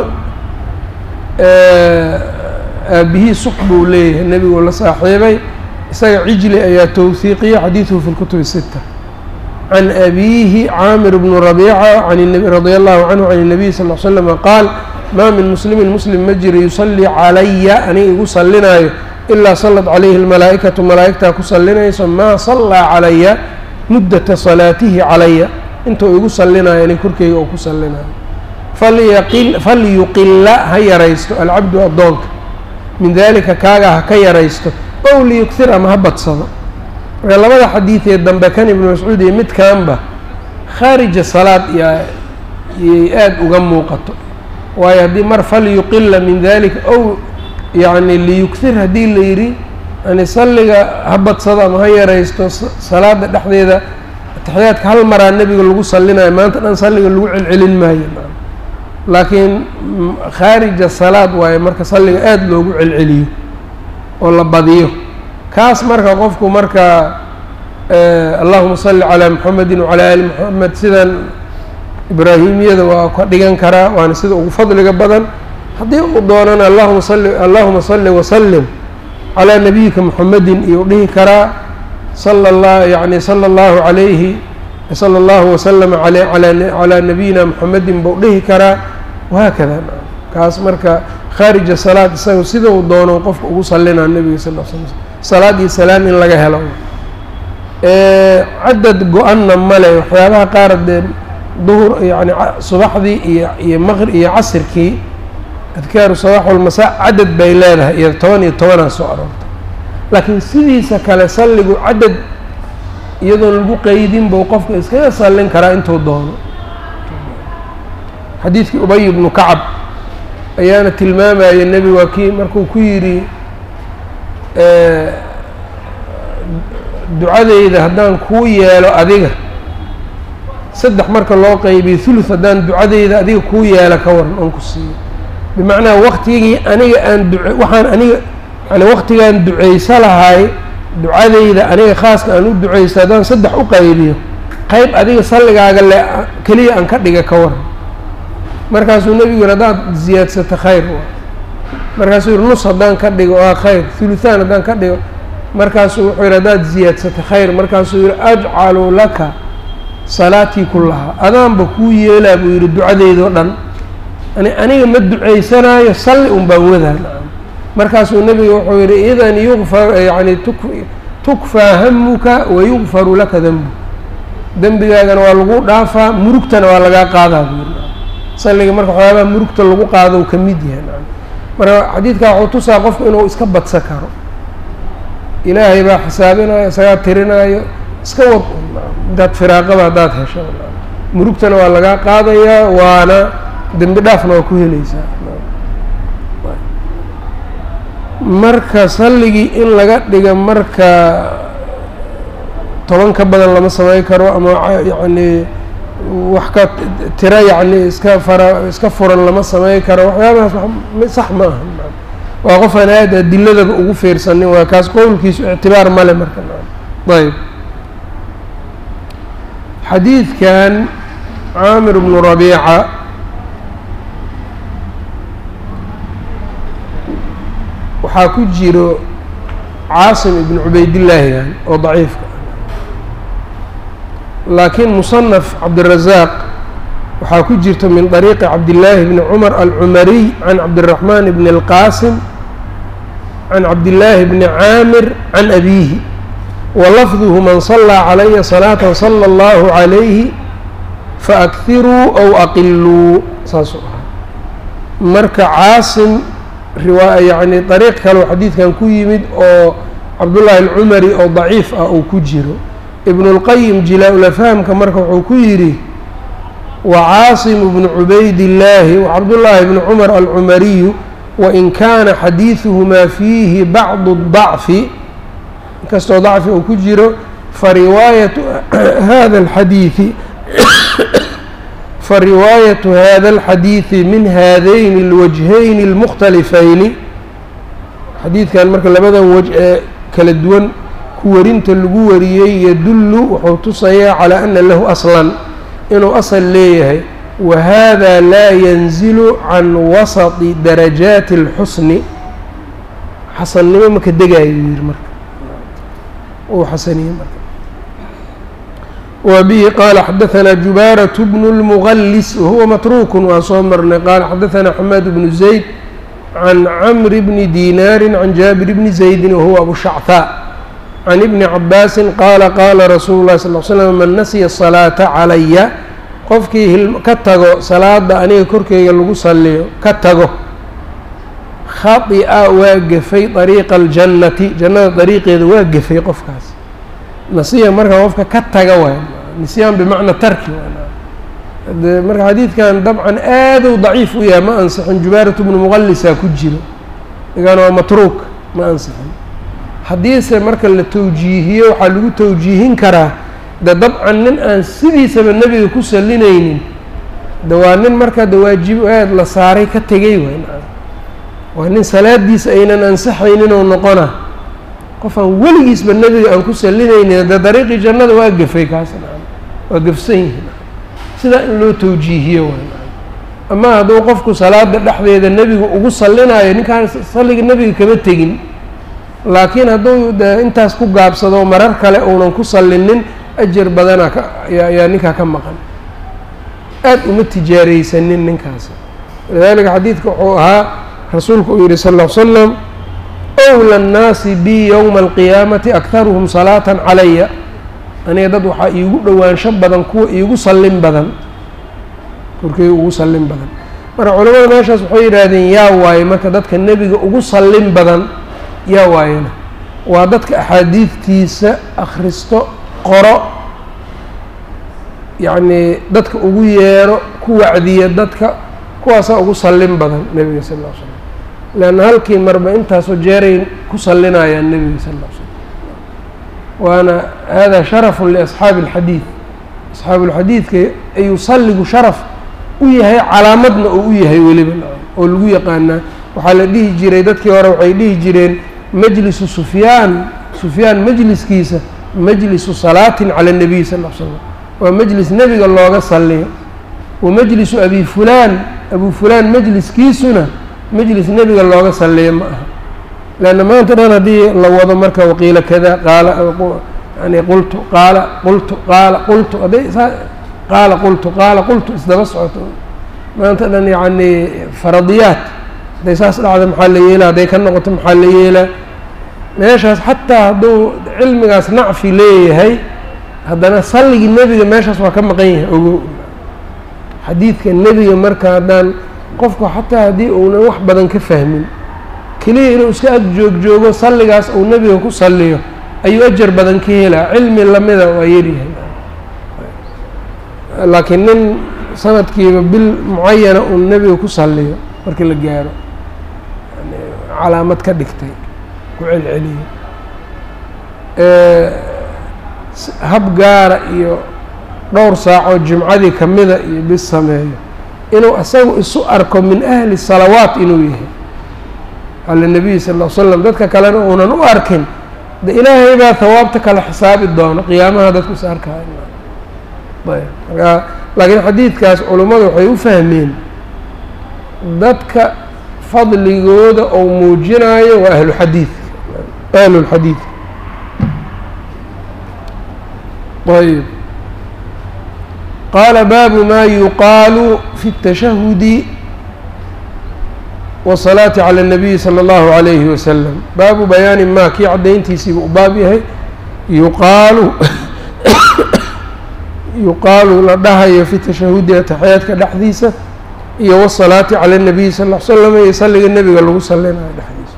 aabihii suq buu leeyahay, nebiguu la saaxiibay, isaga cijli ayaa towhiiqiya xadiiduhu fi lkutub الsita. can abiihi caamir bnu rabiica radia allahu canhu can الnabiy sal ll slama qaal maa min muslimin muslim ma jiro yusallii calaya aniga igu sallinaayo ilaa sallat calayhi اlmalaa'ikatu malaa'igtaa ku sallinayso maa sallaa calaya muddata salaatihi calaya intuu igu sallinaayo ani korkeyga oo ku sallinaayo. falyuqila ha yaraysto alcabdu addoonka min dalika kaaga ha ka yaraysto ow liyugtir ama ha badsado. marka labada xadiidee dambe kan ibnu mascuud iyo midkaanba khaarija salaad yay aada uga muuqato, waayo haddii mar falyuqila min dalika ow yacni liyugtir haddii la yidhi yani salliga ha badsado ama ha yaraysto salaada dhexdeeda ataxiyaadka hal maraa nebiga lagu sallinayo, maanta dhan salliga lagu celcelin maayo. laakiin khaarija salaad waaye marka salliga aada loogu celceliyo oo la badiyo kaas marka qofku marka allahuma salli calaa muxamedin wacalaa ali muxamed sidan ibraahimiyada waa ka dhigan karaa waana sida ugu fadliga badan haddii uu doonana allahuma salli allahuma salli wasalim calaa nabiyika muxamedin iyo dhihi karaa sala allah yani sala allahu calayhi sala allahu wasalama ale calaa nabiyina muxamedin buu dhihi karaa wahaakada kaas marka khaarija salaad isaga sida uu doono qofka ugu sallinaa nebiga sal l slam salaad iyo salaam in laga helo cadad go-anna male waxyaabaha qaar dee duhur yani subaxdii iyo iyo maqri iyo casirkii adkaaru sabax walmasaa cadad bay leedahay iyo toban iyo tobanaa soo aroortay laakiin sidiisa kale salligu cadad iyadoon lagu qeydin buu qofka iskaga sallin karaa intuu doono xadiidkii ubay ibnu kacab ayaana tilmaamaya nebi waa kii markuu ku yidhi ducadeyda haddaan kuu yeelo adiga saddex marka loo qeybiyo thuluth haddaan ducadeyda adiga kuu yeelo ka waran oon ku siiyo bimacnaa waktigii aniga aan duce waxaan aniga yani waktigaan ducaysa lahay ducadeyda aniga khaaska aan u ducaysto haddaan saddex u qaybiyo qeyb adiga salligaaga le keliya aan ka dhiga ka waran markaasuu nebigu yiri haddaad ziyaadsata khayr markaasuu yihi nus haddaan ka dhigo waa khayr thuluthaan haddaan ka dhigo markaasuu wuxuu yihi haddaad ziyaadsata khayr markaasuu yihi ajcalu laka salaatii kullahaa adaanba kuu yeelaa buu yihi ducadeydao dhan ani aniga ma ducaysanaayo salli un baan wadaa markaasuu nebiga wuxuu yihi idan yugfar yani tukfaa hamuka wayugfaru laka dembu dembigaagana waa lagu dhaafaa murugtana waa lagaa qaadaa buu yihi salliga marka waxyaabaha murugta lagu qaado u ka mid yahay marka xadiidkaa wuxuu tusaa qofku inuu iska badsan karo ilaahay baa xisaabinayo isagaa tirinaayo iska wad intaad firaaqaba haddaad hesho murugtana waa lagaa qaadayaa waana dembi dhaafna waa ku helaysaa marka salligii in laga dhiga marka toban ka badan lama samayn karo ama yacni wax ka tira yacni iska fara iska furan lama samayn karo waxyaabahaas sax ma aha waa qof aan aada adiladaba ugu fiirsanin waa kaas qowlkiisu ictibaar male marka ayb xadiidkan caamir bnu rabiica waxaa ku jiro caasim ibnu cubaydillaahigan oo daciifka laakiin musanaf cabdirazaaq waxaa ku jirta min طariiqi cabdillaahi bni cumar alcumariy can cabdiraxmaan bni اlqaasim can cabdillaahi bni caamir can abiihi walafduhu man salaa calaya salaata sala allahu calayhi faakiruu aw aqiluu saasuu ahaa marka caasim riwaa yani dariiq kaleo xadiidkan ku yimid oo cabdullaahi alcumari oo daciif ah uu ku jiro ibnu اlqayim jilaa-ulafhaamka marka wuxuu ku yidhi wacaasimu bnu cubaydillaahi wacabdullaahi bni cumar alcumariyu wain kaana xadiiduhumaa fiihi bacdu dacfi inkastoo dacfi uu ku jiro fariwaayatu hada alxadiidi fariwaayatu hada alxadiidi min haadayni اlwajhayni اlmukhtalifayni xadiidkan marka labadan waj ee kala duwan kuwarinta lagu wariyey yadullu wuxuu tusayaa calaa ana lahu aslan inuu asal leeyahay wa hada laa yanzilu can wasati darajaati اlxusni xasannimo maka degaayo yiri marka uu xasaniye marka وبه قال xdثnا جuباaرة بن المغلس وهuوa متروك waa soo marnay qال xdثnا حماad بن زيد عن عمر بن ديناr عن جابر بن زيد وهuوa أبو شhعثاء عن ابن عباس qال qاla رsuuل الlه صلى اه علي سلم mن نسيa الصلاaةa عalaya qofkii ka tago salaada aniga korkeyga lagu saliyo ka tago khaطئa waa gefay طريiqa الجannati jannada طريiqeeda waa gefay qofkaas nasiya marka qofka ka taga waay nisyaan bimacna tarki de marka xadiidkan dabcan aad u daciif u yahay ma ansixin jubaaratu bnu muqallisaa ku jiro igan waa matruuk ma ansixin haddiise marka la tawjiihiyo waxaa lagu tawjiihin karaa de dabcan nin aan sidiisaba nebiga ku salinaynin dawaa nin marka dawaajib aad la saaray ka tegay wayn waa nin salaadiisa aynan ansaxaynin oo noqona qofaan weligiisba nebiga aan ku sallinaynin da dariiqii jannada waa gafay kaasna waa gafsan yihiin sidaa in loo tawjiihiyo wayn ama hadduu qofku salaada dhexdeeda nebiga ugu sallinayo ninkaan salliga nebiga kama tegin laakiin hadduu de intaas ku gaabsado marar kale uunan ku sallinin ajar badana ka ayaa ninkaa ka maqan aad uma tijaaraysanin ninkaas lidaalika xadiidka wuxuu ahaa rasuulku uu yihi sal ll ly slam awla annaasi bi yowma alqiyaamati akharuhum salaatan calaya aniga dad waxaa iigu dhowaansho badan kuwa iigu sallin badan korkey ugu sallin badan marka culamada meeshaas waxay yidhaahdeen yaa waaye marka dadka nebiga ugu sallin badan yaa waayena waa dadka axaadiidtiisa akhristo qoro yacni dadka ugu yeero ku wacdiya dadka kuwaasaa ugu sallin badan nebiga sal ll ly slam leanna halkii marba intaasoo jeeray ku sallinayaan nebiga sal ll ly slam waana hada sharafun liasxaabi alxadiid asxaabuulxadiidka ayuu salligu sharaf u yahay calaamadna oo u yahay weliba oo lagu yaqaanaa waxaa la dhihi jiray dadkii hore waxay dhihi jireen majlisu sufyaan sufyaan majliskiisa majlisu salaatin cala الnabiy sal ll ly slam waa majlis nebiga looga salliyo wa majlisu abi fulaan abu fulaan majliskiisuna majlis nebiga looga salliyo ma aha leanna maanta dhan haddii la wado marka waqiila kada qaala yani qultu qaala qultu qaala qultu hadday saa qaala qultu qaala qultu isdaba socoto maanta dhan yacni faradiyaat hadday saas dhacda maxaa la yeelaa hadday ka noqoto maxaa la yeelaa meeshaas xataa hadduu cilmigaas nacfi leeyahay haddana salligii nebiga meeshaas waa ka maqan yahay ogo xadiidka nebiga marka haddaan qofku xataa haddii uunan wax badan ka fahmin keliya inuu iska ag joog joogo salligaas uu nebiga ku salliyo ayuu ajar badan ka helaa cilmi lamida waa yaryahay laakiin nin sanadkiiba bil mucayana uu nebiga ku salliyo markii la gaaro yani calaamad ka dhigtay ku celceliyo hab gaara iyo dhowr saacoo jimcadii kamida iyo bis sameeyo inuu isagu isu arko min ahli salawaat inuu yahay cala nabiy sal ll ly slam dadka kalena uunan u arkin de ilaahay baa hawaabta kala xisaabi doono qiyaamaha dadku is arkaayo ayb markaa laakiin xadiidkaas culummadu waxay u fahmeen dadka fadligooda ou muujinayo waa ahluxadiidka ahlulxadiidka ayb qaala baabu ma yuqaalu fi الtashahudi wالsalaati calى الnabiyi salى اllahu عalayhi wasalam baabu bayaani ma kii caddayntiisiiba u baab yahay yuqaalu yuqaalu la dhahayo fi tashahudi ataxiyaadka dhexdiisa iyo wالsalaati calى الnabiyi sal ll ly slam iyo salliga nebiga lagu salinayo dhexdiisa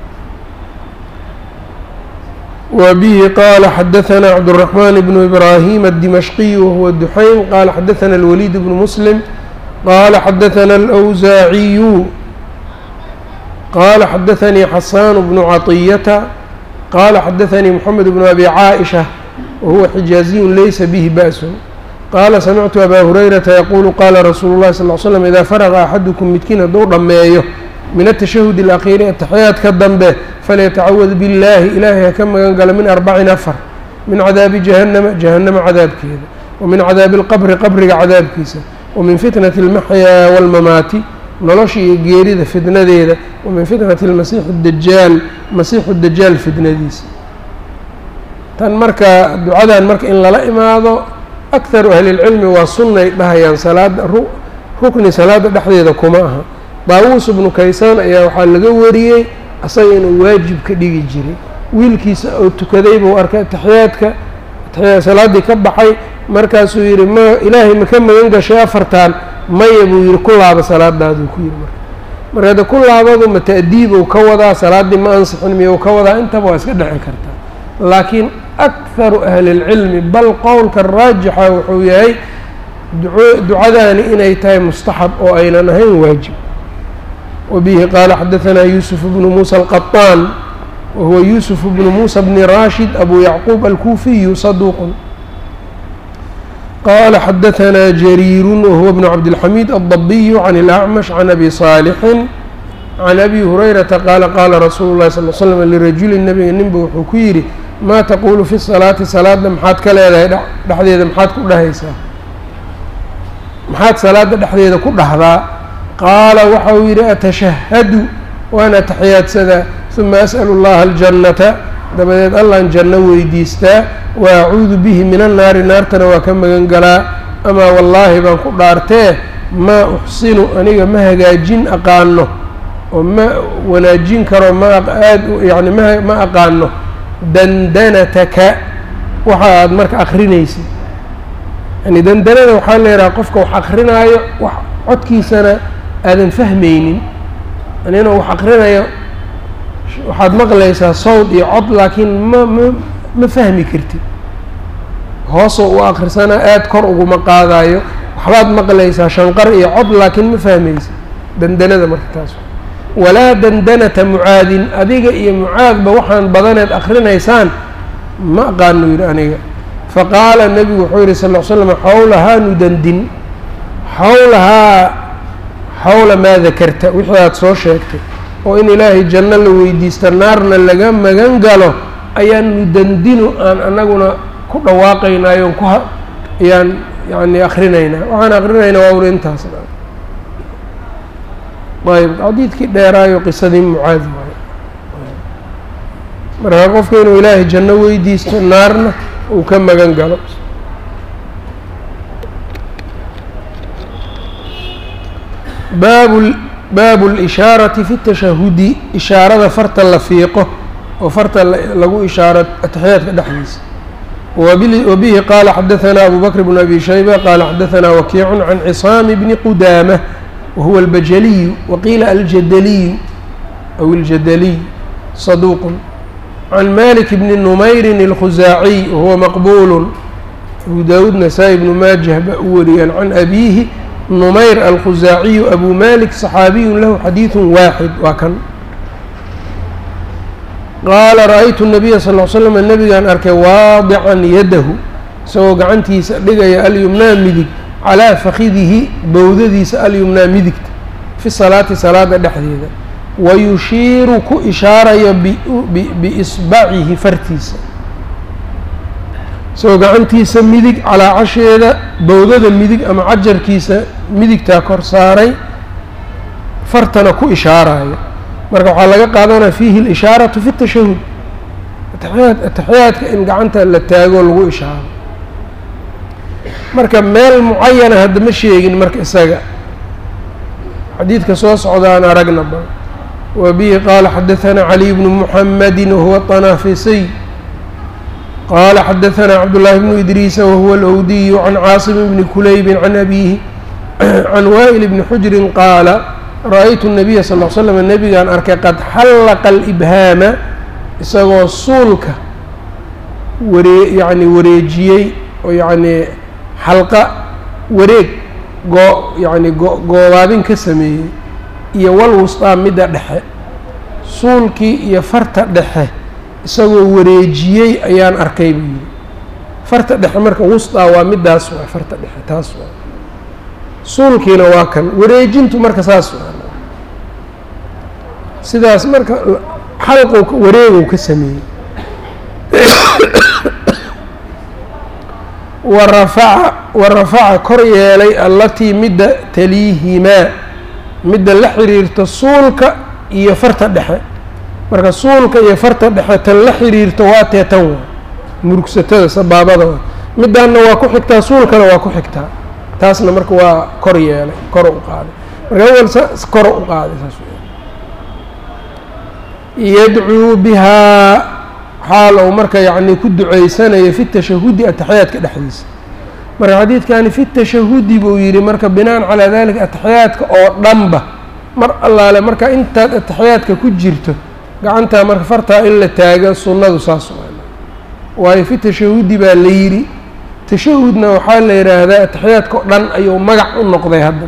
وبه قال حدثنا عبد الرحمن بن إبراهيم الدمشقي وهو الدحيم قال حدثنا الوليد بن مسلم قال حدثنا الأوزاعي قال حدثني حسان بن عطية قال حدثني محمد بن أبي عائشة وهو حجازي ليس به بأس قال سمعت أبا هريرة يقول قال رسول الله صلى الله عليه وسلم إذا فرغ أحدكم متكين دور مايه من التشهد الأخير التحيات كالضنبه فليتعوذ بالله إلهي كما قال من أربع نفر من عذاب جهنم جهنم عذاب كذا ومن عذاب القبر قبر عذاب كيسا ومن فتنة المحيا والممات نلاشي جيريد فتنة ديدا ومن فتنة المسيح الدجال مسيح الدجال فتنة ديس تن مركا دعاء مركا إن لا إماذا أكثر أهل العلم والسنة بهيان صلاة ركن صلاة دحديدا كماها طاووس بن كيسان ayaa waxaa laga wariyey asaga inuu waajib ka dhigi jiray wiilkiisa oo tukaday buu arkay taxiyaadka taxiyaad salaadii ka baxay markaasuu yiri ma ilaahay ma ka magan gashay afartan maya buu yiri ku laaba salaadaadu ku yiri marka marka ku laabadu ma taadiib oo ka wada salaadii ma ansixin miyo ka wada inta waa iska dhixi kartaa laakiin aktharu ahli ilmi bal qawlka raajixa wuxuu yahay ducadaani inay tahay mustahab oo aynan ahayn waajib وبه قال حدثنا يوسف بن موسى القطان وهو يوسف بن موسى بن راشد أبو يعقوب الكوفي صدوق qala xadaثna jariir wahuwa bn cabdالxamid الضabiy can الأcmash can abi صaalixi can abi hurayrata qaala qaala rasuulu الlahi sal l slm lirajuli nabiga ninba wuxuu ku yidhi maa taqulu fi salaati salaada maxaad ka leedahay dhexdeeda maxaad ku dhahaysaa maxaad salaada dhexdeeda ku dhahdaa qaala waxa uu yidhi atashahadu waan ataxiyaadsadaa uma as'lu اllaha aljannata dabadeed allaan janno weydiistaa wa acuudu bihi min annaari naartana waa ka magan galaa amaa wallaahi baan ku dhaartee maa uxsinu aniga ma hagaajin aqaano oo ma wanaajin karo ma aad yani ma ma aqaano dandanataka waxa aad marka akrinaysid yani dandanada waxaa la yidhaha qofka wax akrinaayo wax codkiisana aadan fahmaynin yani inuu wax akrinayo waxaad maqlaysaa sawd iyo cod laakiin ma ma ma fahmi kartid hoosoo u akrisanaa aada kor uguma qaadayo waxbaad maqlaysaa shanqar iyo cod laakiin ma fahmaysa dandanada marka taas walaa dandanata mucaadin adiga iyo mucaadba waxaan badaneed akrinaysaan ma aqaano yidhi aniga faqaala nebigu wuxuu yihi sal l slam xawlahaa nudandin xawlahaa xawla maa dakarta wixii aada soo sheegtay oo in ilaahay janno la weydiista naarna laga magan galo ayaan nudandinu aan anaguna ku dhawaaqaynaayo ku ayaan yani akrinaynaa waxaan akrinaynaa waa uri intaas ayb xadiidkii dheeraayo qisadii mucaad waayo marka qofka inuu ilaahay janno weydiisto naarna uu ka magan galo baab baabu اlishaarati fi الtashahudi ishaarada farta la fiiqo oo farta lagu ishaaro ataxiyaadka dhexdiisa wabihi qaala xadaثna abu bakr bn abi shayba qaala xadaثna wakiicu can cisaam bni qudaamة wahuwa اlbajaliyu waqiila aljadaliyu aw اljadaliy صaduuq can malik bni numayrin اlkhusaaciy wahuwa maqbul abu daawuud nasaa-i bnu maajah baa u wariyaan can abiihi numayr alkhusaaciyu abu malik صaxaabiyun lahu xadiiثu waaxid waa kan qaala ra-aytu الnabiya sal ll slam nabigaan arkay waadican yadahu isagoo gacantiisa dhigaya alyumnaa midig calaa fakidihi bowdadiisa alyumnaa midigta fi salaati salaada dhexdeeda wayushiiru ku ishaarayo biisbacihi fartiisa isagoo gacantiisa midig calaa casheeda bowdada midig ama cajarkiisa midigtaa kor saaray fartana ku ishaaraya marka waxaa laga qaadanaya fiihi اlishaaraةu fi الtashahud ataxiyaad ataxiyaadka in gacanta la taago lagu ishaaro marka meel mucayana hadda ma sheegin marka isaga xadiidka soo socdaan aragna ba wa bihi qaala xadaثana caliي bnu muxamadi wahuwa طanaafisiy qaala xadaثana cabdالlahi bnu idriisa wahuwa alawdiyu can caasim bni kulaybi can abihi can waa'il bni xujrin qaala ra-aytu الnabiya sal ll slam nebigaan arkay qad xallaqa alibhaama isagoo suulka waree yacni wareejiyey oo yacni xalqa wareeg goo yacni go goobaabin ka sameeyey iyo wal wustaa midda dhexe suulkii iyo farta dhexe isagoo wareejiyey ayaan arkay buu yidhi farta dhexe marka wustaa waa middaas waa farta dhexe taas waa suulkiina waa kan wareejintu marka saas waa sidaas marka xalqow wareegow ka sameeyey warafaca warafaca kor yeelay allatii midda taliihimaa midda la xiriirta suulka iyo farta dhexe marka suulka iyo farta dhexe tan la xiriirta waa tee tan waa murugsatada sabaabada waa middaanna waa ku xigtaa suulkana waa ku xigtaa taasna marka waa kor yeelay kor u qaaday marka awal saas kor u qaaday saas yadcuu bihaa xaal ou marka yacni ku duceysanayo fi tashahudi ataxiyaadka dhexdiisa marka xadiidkani fi tashahudi buu yidhi marka binaan calaa dalika ataxiyaadka oo dhanba mar allaale marka intaad ataxiyaadka ku jirto gacantaa marka fartaa in la taago sunnadu saas waayo fi tashahudi baa la yidhi tashahudna waxaa la yidhaahdaa ataxiyaadka o dhan ayuu magac u noqday hadda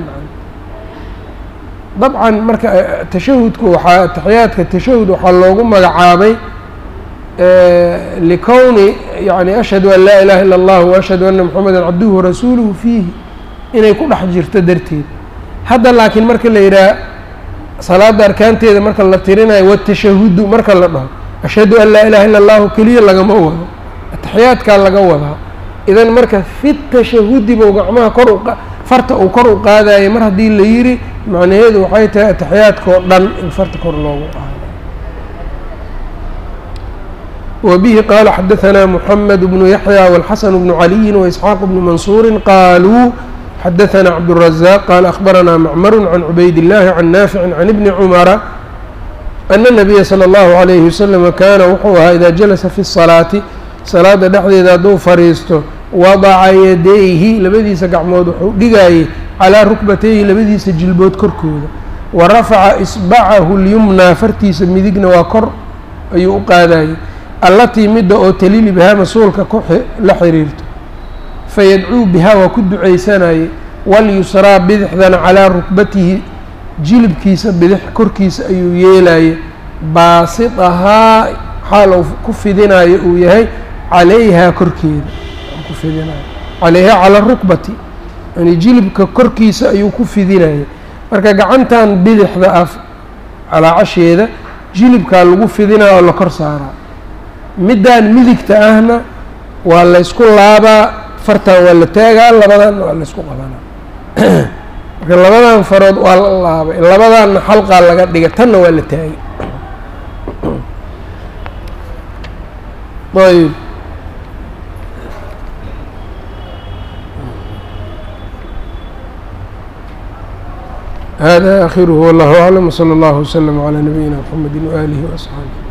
dabcan marka tashahudku waxaa ataxiyaadka tashahud waxaa loogu magacaabay likowni yani ashhadu an laa ilaha ila اllah waashhadu ana moxameda cabduhu warasuuluhu fiihi inay ku dhex jirto darteed. hadda laakiin marka la yidhaha salaada arkaanteeda marka la tirinayo watashahudu marka la dhaho ashhadu an laa ilaha illa allahu keliya lagama wado, ataxiyaadkaa laga wadaa. idan marka fi tashahudi buu gacmaha kor u farta uu kor u qaadayo mar haddii la yidhi macnaheedu waxay tahay ataxiyaadkao dhan in farta kor loogu qaado. وبه قال حدثنا محمد بن يحيى والحسن بن علي وإسحاق بن منصور قالوا حدثنا عبد الرزاق قال أخبرنا معمر عن عبيد الله عن نافع عن ابن عمر أن النبي صلى الله عليه وسلم كان وxوuhaa إذا جلس في الصلاة salaada dhexdeeda hadduu fariisto wadaca yadayhi labadiisa gacmood wuxuu dhigayay calىa rukbatayhi labadiisa jilbood korkooda, wa rafaca isbacahu اlyumnaa fartiisa midigna waa kor ayuu u qaadayay, allatii midda oo talili bihaa mas-uulka ku la xiriirto, fayadcuu bihaa waa ku ducaysanayay, walyusraa bidixdana calىa rukbatihi jilibkiisa bidix korkiisa ayuu yeelayay, baasitahaa xaal uu ku fidinayo uu yahay calayhaa korkeeda ku fidinayo calayhaa cala rukbati yani jilibka korkiisa ayuu ku fidinayay. marka gacantan bidixda af calaacasheeda jilibkaa lagu fidinaya oo la kor saaraa, middaan midigta ahna waa la ysku laabaa, fartan waa la taagaa, labadan waa la ysku qabanaa marka labadan farood waa la laabay, labadaanna xalqaa laga dhigay, tanna waa la taagay. ayb hada akhiruhu wallahu aclam wslى اllah wslm عlى nabiyina mxamedi waalihi وaصxaabih.